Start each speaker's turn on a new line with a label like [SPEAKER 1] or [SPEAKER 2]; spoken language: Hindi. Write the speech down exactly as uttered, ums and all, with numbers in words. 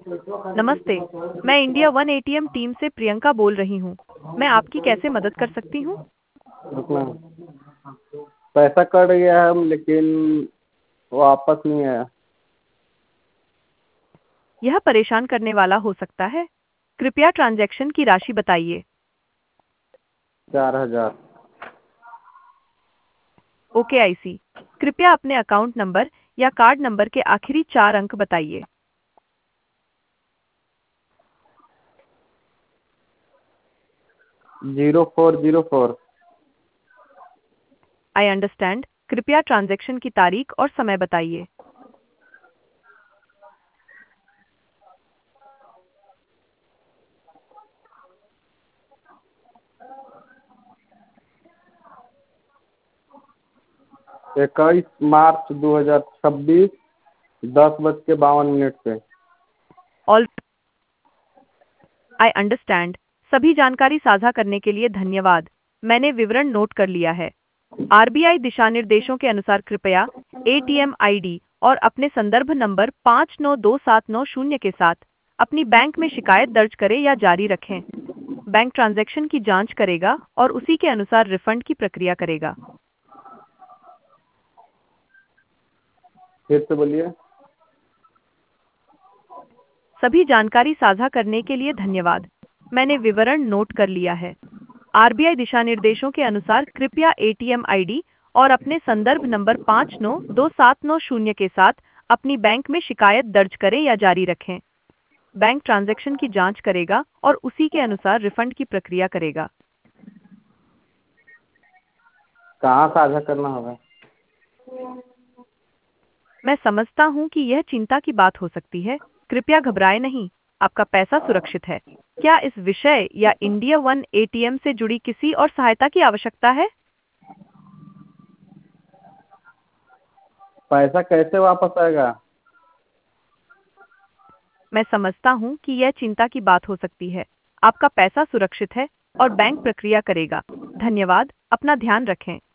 [SPEAKER 1] नमस्ते। मैं इंडिया वन एटीएम टीम से प्रियंका बोल रही हूँ। मैं आपकी कैसे मदद कर सकती हूँ?
[SPEAKER 2] रुकना। पैसा कट गया है लेकिन वापस नहीं आया।
[SPEAKER 1] यह परेशान करने वाला हो सकता है। कृपया ट्रांजैक्शन की राशि बताइए।
[SPEAKER 2] चार हजार।
[SPEAKER 1] Okay I see. कृपया अपने अकाउंट नंबर या कार्ड नंबर के आखिरी चार अंक बताइए।
[SPEAKER 2] Zero four zero four.
[SPEAKER 1] I understand. कृपया ट्रांजैक्शन की तारीख और समय बताइए।
[SPEAKER 2] इक्कीस मार्च दो हजार छब्बीस दस बज के बावन मिनट पे।
[SPEAKER 1] All I understand. सभी जानकारी साझा करने के लिए धन्यवाद। मैंने विवरण नोट कर लिया है। आर बी आई दिशा निर्देशों के अनुसार कृपया एटीएम आईडी और अपने संदर्भ नंबर पाँच नौ दो सात नौ शून्य के साथ अपनी बैंक में शिकायत दर्ज करें या जारी रखें। बैंक ट्रांजैक्शन की जांच करेगा और उसी के अनुसार रिफंड की प्रक्रिया करेगा।
[SPEAKER 2] फिर से बोलिए।
[SPEAKER 1] सभी जानकारी साझा करने के लिए धन्यवाद। मैंने विवरण नोट कर लिया है। आर बी आई दिशा निर्देशों के अनुसार कृपया एटीएम आईडी और अपने संदर्भ नंबर पाँच नौ दो सात नौ शून्य के साथ अपनी बैंक में शिकायत दर्ज करें या जारी रखें। बैंक ट्रांजैक्शन की जांच करेगा और उसी के अनुसार रिफंड की प्रक्रिया करेगा।
[SPEAKER 2] कहाँ साझा करना होगा?
[SPEAKER 1] मैं समझता हूँ कि यह चिंता की बात हो सकती है। कृपया घबराएं नहीं। आपका पैसा सुरक्षित है। क्या इस विषय या इंडिया वन एटीएम से जुड़ी किसी और सहायता की आवश्यकता है?
[SPEAKER 2] पैसा कैसे वापस आएगा?
[SPEAKER 1] मैं समझता हूँ कि यह चिंता की बात हो सकती है। आपका पैसा सुरक्षित है और बैंक प्रक्रिया करेगा। धन्यवाद। अपना ध्यान रखें।